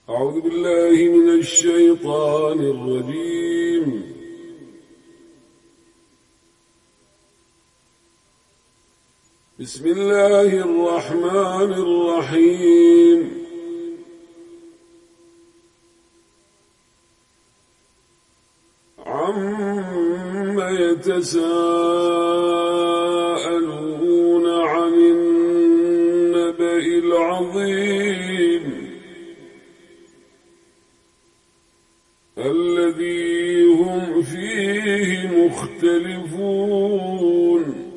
أعوذ بالله من الشيطان الرجيم. بسم الله الرحمن الرحيم. عم يتساءلون عن النبأ العظيم الذي هم فيه مختلفون.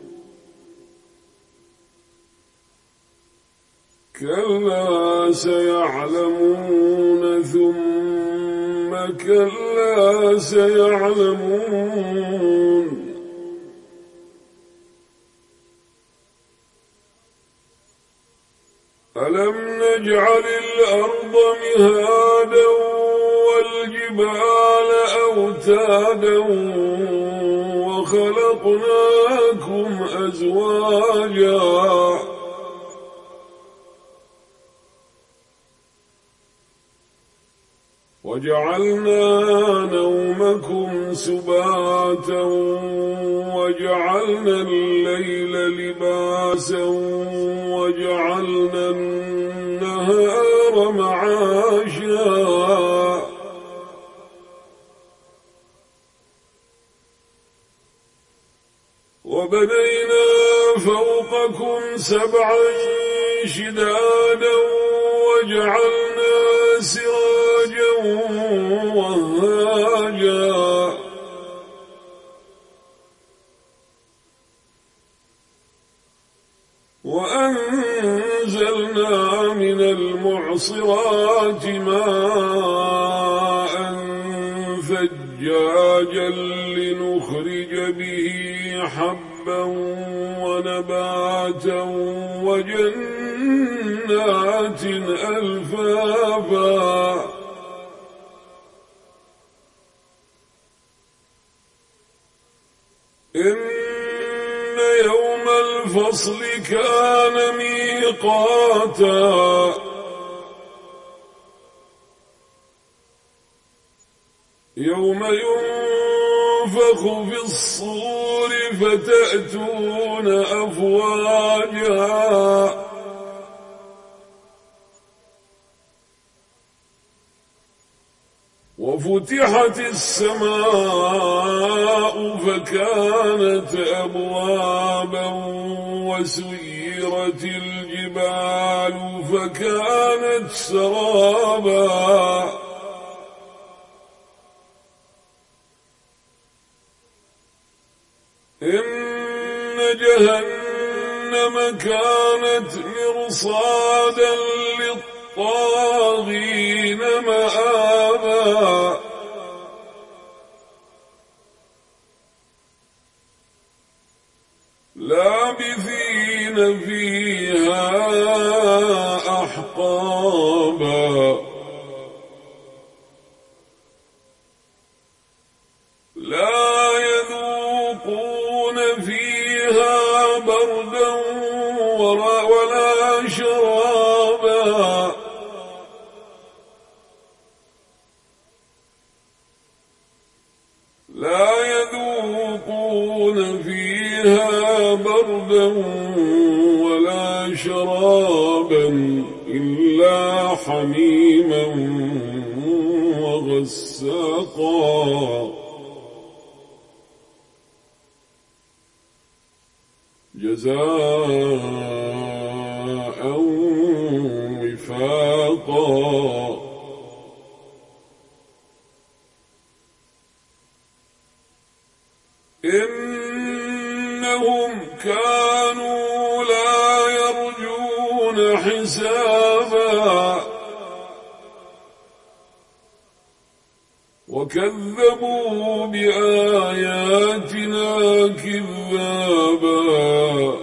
كلا سيعلمون ثم كلا سيعلمون. ألم نجعل الأرض مهادا والجبال أوتادا وخلقناكم أزواجا وجعلنا نومكم سباتا وجعلنا الليل لباسا وجعلنا النهار معاشا وبنينا فوقكم سبعا شدادا وجعلنا سراجا وهاجا وأنزلنا من المعصرات ماء ثجاجا لنخرج به حبا ونباتا وجنات ألفافا إن يوم الفصل كان ميقاتا يوم ينفخ في الصور فتأتون أفواجا وفتحت السماء فكانت أبوابا وسيرت الجبال فكانت سرابا إن جهنم كانت مرصادا للطاغين مآبا لابثين فيها أحقابا لا يذوقون فيها بردا ولا شرابا لا يذوقون فيها بردا ولا شرابا إلا حميما وغساقا جزاء وفاقا إنهم كانوا لا يرجون حسابا وكذبوا بآياتنا كذابا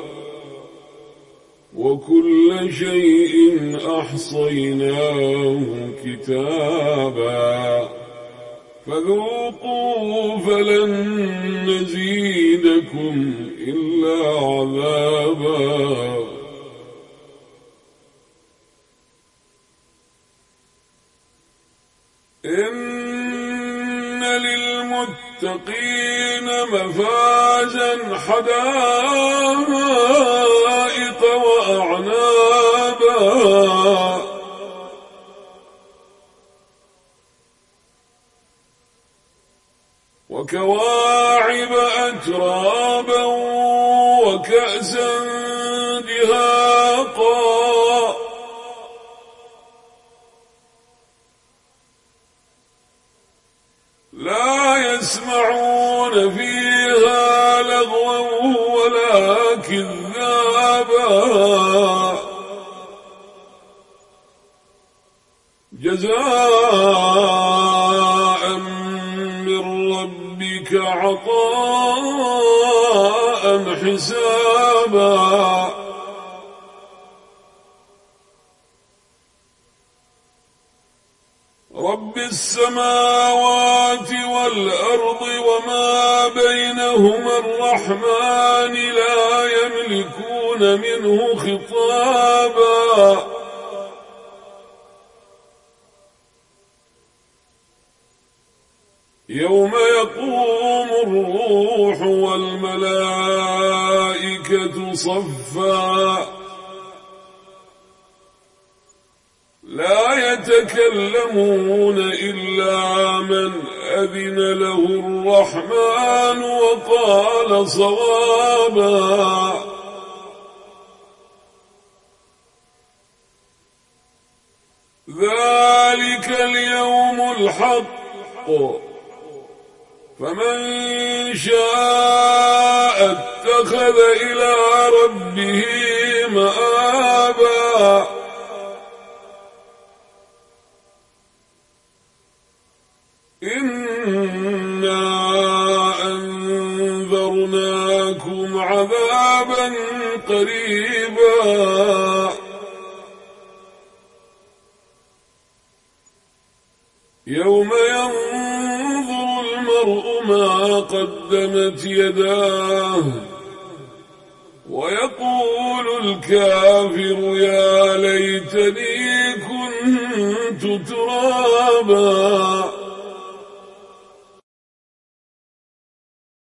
وكل شيء أحصيناه كتابا فذوقوا فلن نزيدكم إلا عذابا إن للمتقين مفازا حدائق وأعنابا وكواعب أترابا وكأسا دهاقا لا يسمعون فيها لغوا ولا كذابا جزاء من ربك عطاء حسابا رب السماوات والأرض وما بينهما الرحمن لا يملكون منه خطابا يوم يقوم الروح والملائكة صفا لا يتكلمون إلا من أذن له الرحمن وقال صوابا ذلك اليوم الحق فمن شاء اتخذ إلى ربه مآبا إنا أنذرناكم عذابا قريبا يوم ينظر المرء ما قدمت يداه ويقول الكافر يا ليتني كنت ترابا